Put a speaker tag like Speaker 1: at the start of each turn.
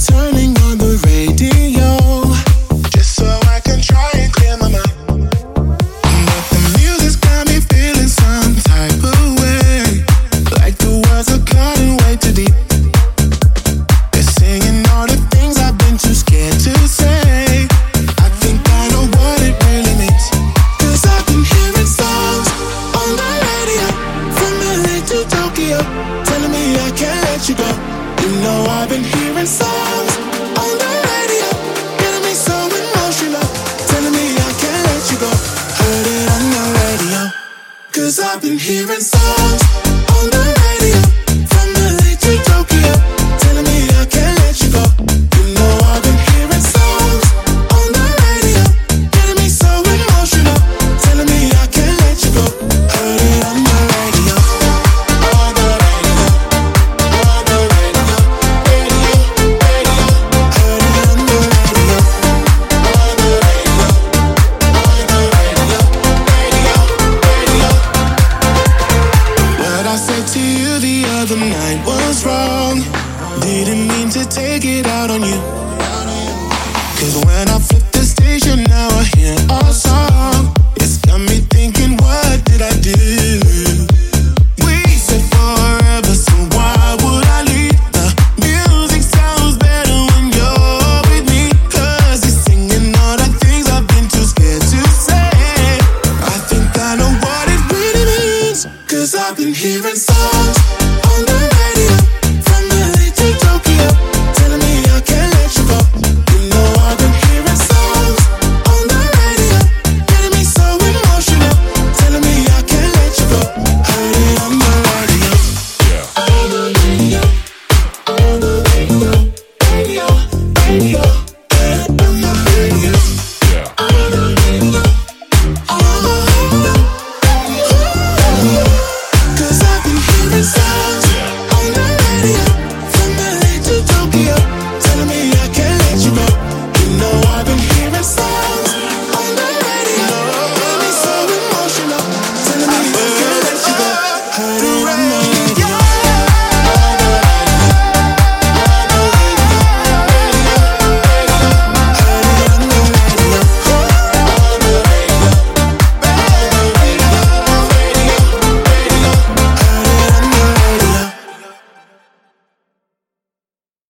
Speaker 1: turning on the radio, just so I can try and clear my mind. But the music's got me feeling some type of way, like the words are cutting way too deep. They're singing all the things I've been too scared to say. I think I know what it really means, 'cause I've been hearing songs on the radio from LA to Tokyo, telling me I can't let you go. You know I've been hearing songs on the radio, getting me so emotional, telling me I can't let you go. Heard it on the radio, 'cause I've been hearing songs on the radio from LA to Tokyo, telling me I can't let you go. You know I've been hearing songs on the radio, getting me so emotional, telling me I can't let you go. Heard it on the radio, on the radio, on the radio, radio, radio. Heard it on the radio, on the radio, on the radio, radio, radio. What I said to you the other night was wrong. Didn't mean to take it out on you, 'cause when I flip the station now I hear our song.